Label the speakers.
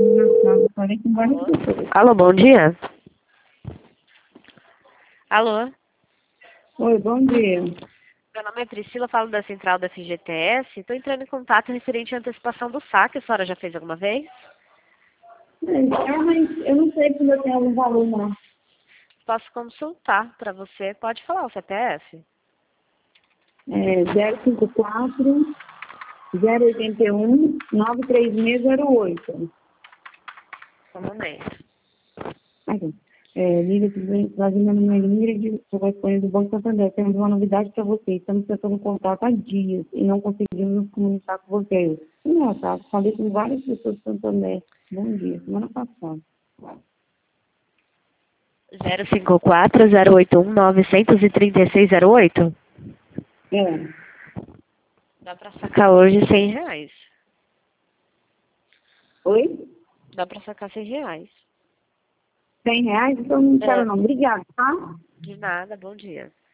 Speaker 1: Falei com várias
Speaker 2: Alô?
Speaker 1: pessoas.
Speaker 2: Alô, bom dia. Alô?
Speaker 1: Oi, bom dia.
Speaker 2: Meu nome é Priscila, falo da central da FGTS. Estou entrando em contato referente à antecipação do saque. A senhora já fez alguma vez?
Speaker 1: Realmente, eu não sei se eu tenho algum valor, não.
Speaker 2: Posso consultar para você. Pode falar o CPF?
Speaker 1: É 054 081 93608.
Speaker 2: Só um momento.
Speaker 1: Aqui. Lídia, tudo bem? Prazer, meu nome é Ingrid, sou correspondente do Banco Santander. Temos uma novidade para vocês. Estamos tentando contato há dias e não conseguimos nos comunicar com vocês. Não, tá? Falei com várias pessoas do Santander. Bom dia, semana passada.
Speaker 2: 054-081-93608?
Speaker 1: É.
Speaker 2: Dá para sacar hoje R$ 100.
Speaker 1: Oi?
Speaker 2: Dá para sacar R$ 100.
Speaker 1: R$ 100? Então não quero
Speaker 2: É,
Speaker 1: não. Obrigada, tá?
Speaker 2: de nada, bom dia.